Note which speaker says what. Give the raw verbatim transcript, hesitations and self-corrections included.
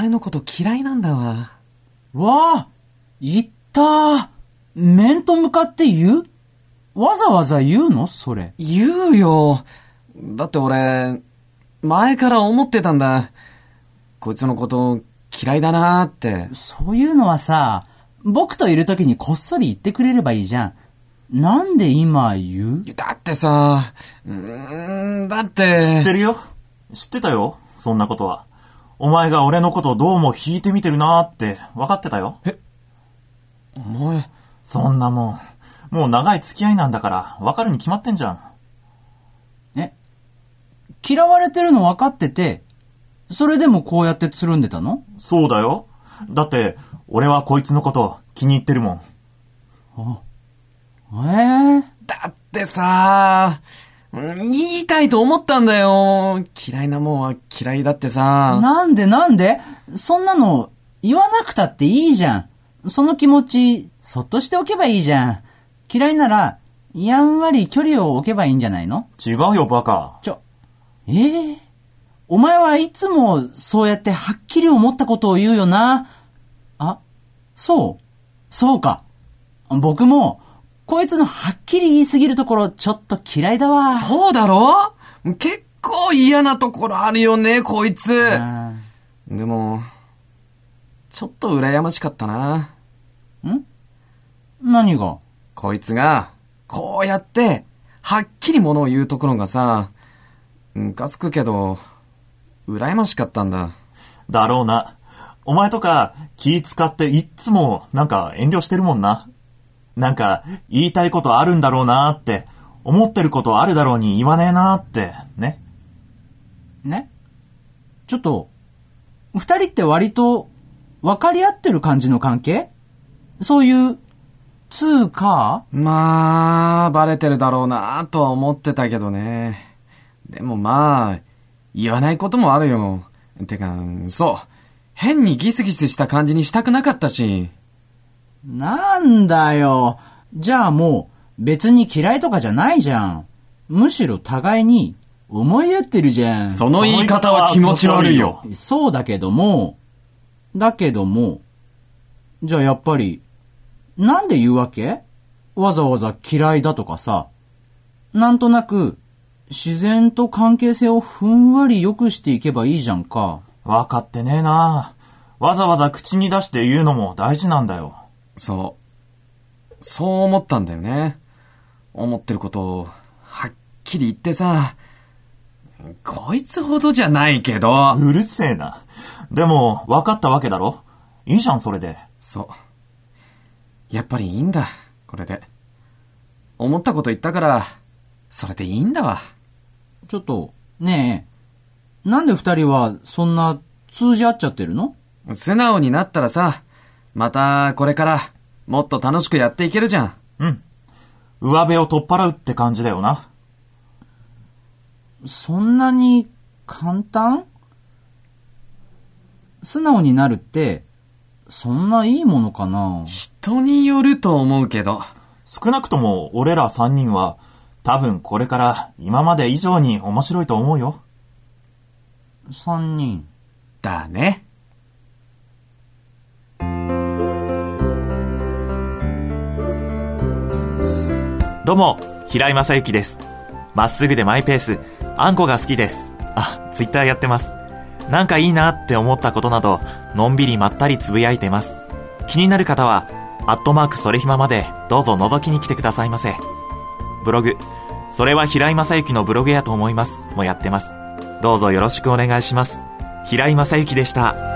Speaker 1: 前のこと嫌いなんだわ。
Speaker 2: わあ、言ったー。面と向かって言う？わざわざ言うのそれ。
Speaker 1: 言うよ。だって俺、前から思ってたんだ。こいつのこと嫌いだなーって。
Speaker 2: そういうのはさ、僕といるときにこっそり言ってくれればいいじゃん。なんで今言う？
Speaker 1: だってさ、うーん、だって。
Speaker 3: 知ってるよ。知ってたよ。そんなことは。お前が俺のことどうも引いてみてるなーって分かってたよ。
Speaker 1: え、お前。
Speaker 3: そんなもん。もう長い付き合いなんだから分かるに決まってんじゃん。
Speaker 2: え？嫌われてるの分かってて、それでもこうやってつるんでたの？
Speaker 3: そうだよ。だって、俺はこいつのこと気に入ってるもん。
Speaker 2: あ、えー、
Speaker 1: だってさ、言いたいと思ったんだよ。嫌いなもんは嫌いだってさ。
Speaker 2: なんでなんで？そんなの言わなくたっていいじゃん。その気持ち、そっとしておけばいいじゃん。嫌いなら、やんわり距離を置けばいいんじゃないの？
Speaker 3: 違うよ、バカ。
Speaker 2: ちょ、えー、お前はいつもそうやってはっきり思ったことを言うよな。あ、そう、そうか。僕も、こいつのはっきり言いすぎるところちょっと嫌いだわ。
Speaker 1: そうだろ？結構嫌なところあるよね、こいつ。でも、ちょっと羨ましかったな。
Speaker 2: ん？何が？
Speaker 1: こいつが、こうやって、はっきりものを言うところがさ、ムカつくけど、羨ましかったんだ。
Speaker 3: だろうな。お前とか気使っていっつもなんか遠慮してるもんな。なんか言いたいことあるんだろうなって、思ってることあるだろうに言わねえなってね。
Speaker 2: ね？ちょっと、二人って割と分かり合ってる感じの関係？そういうつうか？
Speaker 1: まあ、バレてるだろうなとは思ってたけどね。でもまあ、言わないこともあるよ。てか、そう。変にギスギスした感じにしたくなかったし。
Speaker 2: なんだよ。じゃあもう別に嫌いとかじゃないじゃん。むしろ互いに思い合ってるじゃん。
Speaker 1: その言い方は気持ち悪いよ。
Speaker 2: そうだけども、だけども、じゃあやっぱり、なんで言うわけ？わざわざ嫌いだとかさ。なんとなく、自然と関係性をふんわり良くしていけばいいじゃんか。
Speaker 3: わかってねえな。わざわざ口に出して言うのも大事なんだよ。
Speaker 1: そう。そう思ったんだよね。思ってることを、はっきり言ってさ、こいつほどじゃないけど。
Speaker 3: うるせえな。でも、わかったわけだろ？いいじゃん、それで。
Speaker 1: そう。やっぱりいいんだ、これで。思ったこと言ったから、それでいいんだわ。
Speaker 2: ちょっと、ねえ、なんで二人はそんな通じ合っちゃってるの？
Speaker 1: 素直になったらさ、またこれからもっと楽しくやっていけるじゃん。
Speaker 3: うん。上辺を取っ払うって感じだよな。
Speaker 2: そんなに簡単？素直になるって、そんないいものかな？
Speaker 1: 人によると思うけど。
Speaker 3: 少なくとも俺ら三人は、多分これから今まで以上に面白いと思うよ。
Speaker 2: 三人。
Speaker 1: だね。
Speaker 3: どうも、平井正幸です。まっすぐでマイペース、あんこが好きです。あ、ツイッターやってます。なんかいいなって思ったことなど、のんびりまったりつぶやいてます。気になる方は、アットマークそれひままでどうぞ覗きに来てくださいませ。ブログ、それは平井正幸のブログやと思いますもやってます。どうぞよろしくお願いします。平井正幸でした。